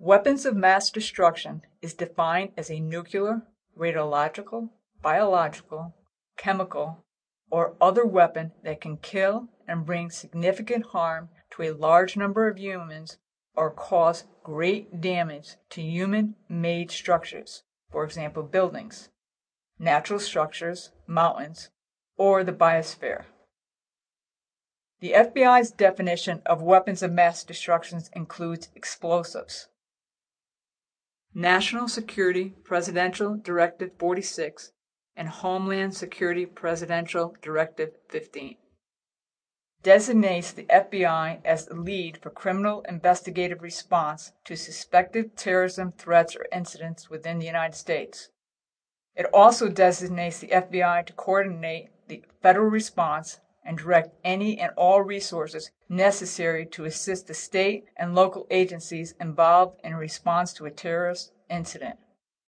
Weapons of mass destruction is defined as a nuclear, radiological, biological, chemical, or other weapon that can kill and bring significant harm to a large number of humans or cause great damage to human-made structures, for example buildings, natural structures, mountains, or the biosphere. The FBI's definition of weapons of mass destruction includes explosives. National Security Presidential Directive 46 and Homeland Security Presidential Directive 15 designates the FBI as the lead for criminal investigative response to suspected terrorism threats or incidents within the United States. It also designates the FBI to coordinate the federal response and direct any and all resources necessary to assist the state and local agencies involved in response to a terrorist incident.